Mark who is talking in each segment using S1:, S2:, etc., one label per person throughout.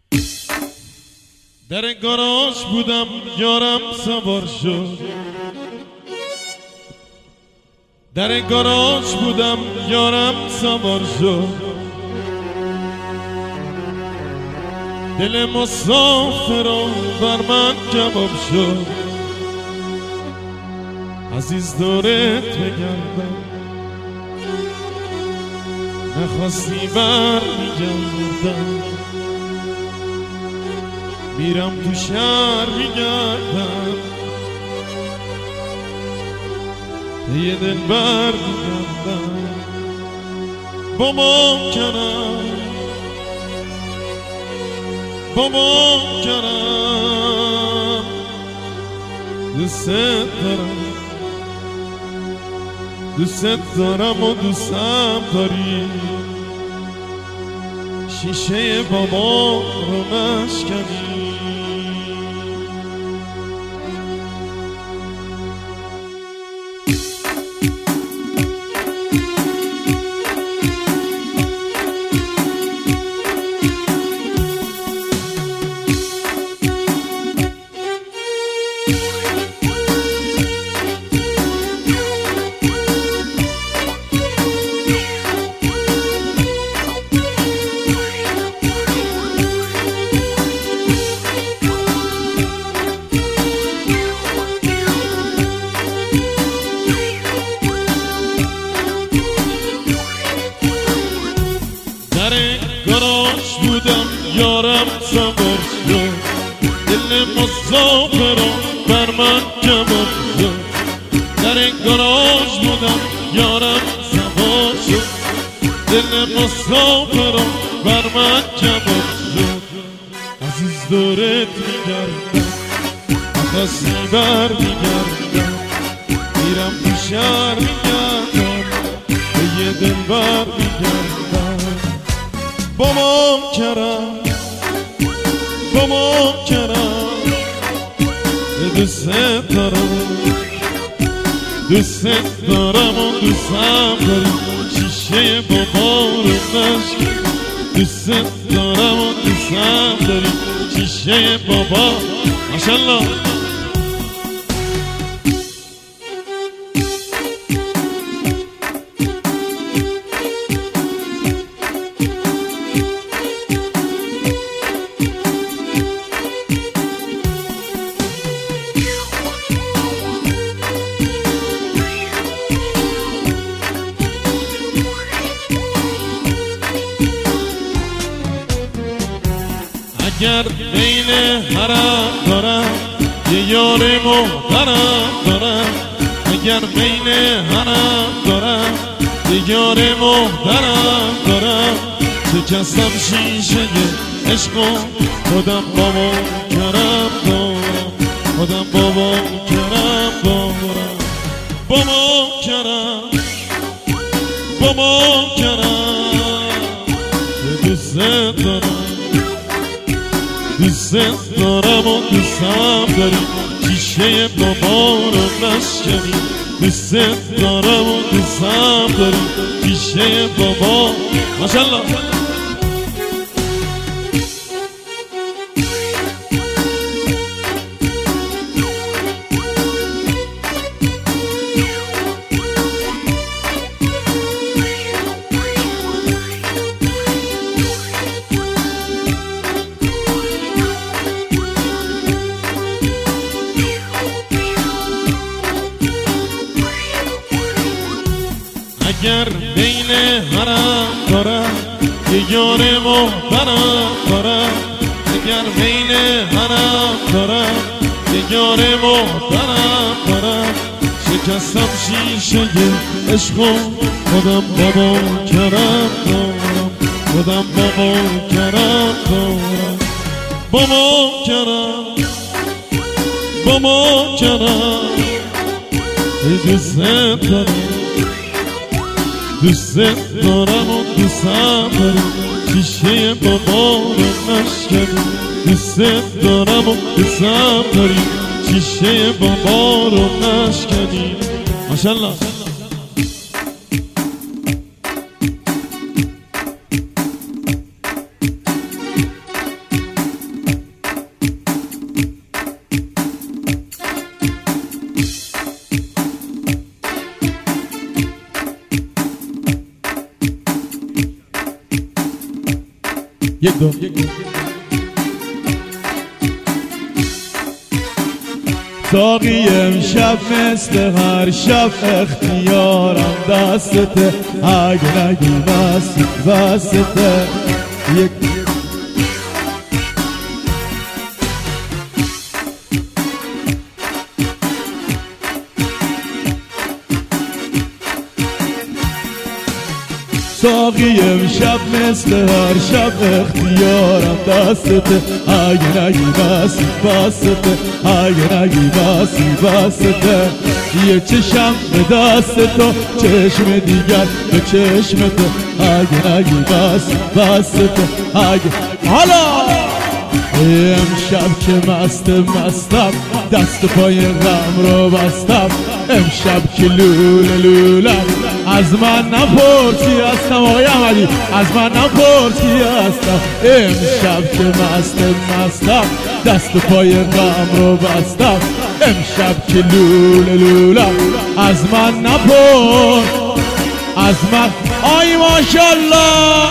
S1: در گاراژ بودم یارم سوار شد، در گاراژ بودم یارم سوار شد، دل مسافران بر من کباب شد. عزیز دورت بگردم نخواستی بر میگردم، میرم تو شهر میگردم یه دل بر میگردم. با محکرم دوست دارم و دوستم داری، شیشه بابا رو نشکنی. گاراژ بودم یارم سوار شد، دل مسافران بر من کباب شد. در گاراژ بودم یارم سوار شد، دل مسافران بر من کباب شد. عزیز دورت میگردم نخواستی بر میگردم، میرم تو شهر میگردم به یه دل بر میگردم. با محکرم دوست دارم و دوستم داری، شیشه بابا رو نشکن. دوست دارم و دوستم داری، شیشه بابا. ماشالله اگر بین حرم دارم یه یار محترم دارم، اگر بین حرم دارم یه یار محترم دارم، شکستم شیشه عشق و خودم بابا کرم دارم، خودم بابا کرم دارم. با محکرم دوست دارم و دوستم داری، شیشه بابا رو نشکنی. دوست دارم و دوستم داری، شیشه بابا. ماشالله اگر بین حرم دارم یه یار محترم دارم، اگر بین حرم دارم یه یار محترم دارم، شکستم شیشه عشق و خودم بابا کرم دارم، خودم بابا کرم دارم. با محکرم دوست دارم و دوستم داری، شیشه بابا رو نشکنی. دوست دارم و دوستم داری، شیشه بابا رو نشکنی. ماشالله دو ساقی امشب مثل هر شب اختیارم دستته اگه نگی بسته یک ساقی امشب مثل هر شب اختیارم دستته اگه نگی بسته اگه نگی بسته یه چشم به دست تو چشم دیگر به چشم تو اگه نگی بسته اگه حالا امشب که مستم دست پای غم رو بستم امشب که لولم از من نپرسی هستم آقای احمدی از من نپرسی هستم امشب که مستم دست پای غم رو بستم امشب که لولم از من نپرس از من آی ماشالله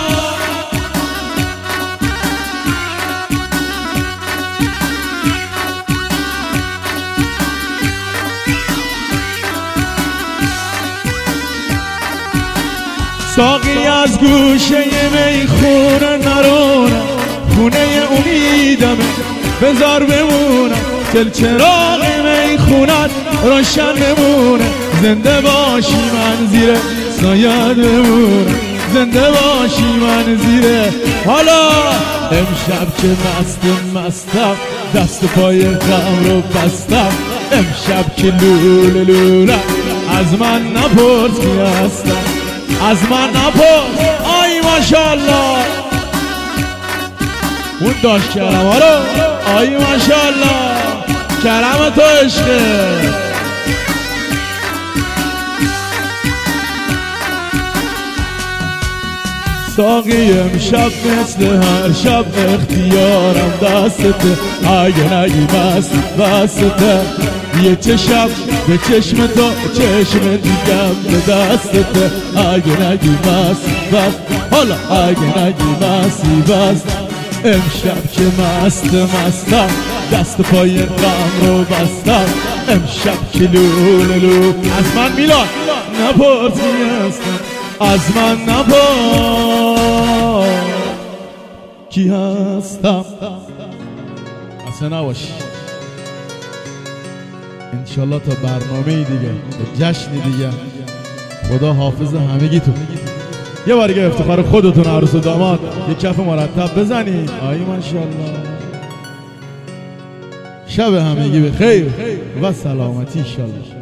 S1: ساقی از گوشه میخونه نرونم خونه امیدمه بذار بمونم دل چراغ میخونت روشن بمونه زنده باشی من زیر سایه بمونم زنده باشی من زیره حالا امشب که مستم دست پای غم رو بستم امشب که لولم از من نپرس کی هستم از من نپرس آی ماشالله اون داشت کرم رو آی ماشالله کرم تو عشقه ساقی امشب مثل هر شب اختیارم دستته اگه نگی بسته یه چشم به چشم تو چشم دیگم به دستته اگه نگی بس حالا اگه نگی بس امشب که مستم دست پای غم رو بستم امشب که لولو از من میلان نپرسی هستم از من نپرس کی هستم اصلا نباشی انشالله تا برنامه دیگه جشن دیگه خدا حافظ همگی تو یه بار دیگه افتخار خودتون عروس و داماد یه کف مرتب بزنید آی ماشالله شب همگی به خیر و سلامتی انشالله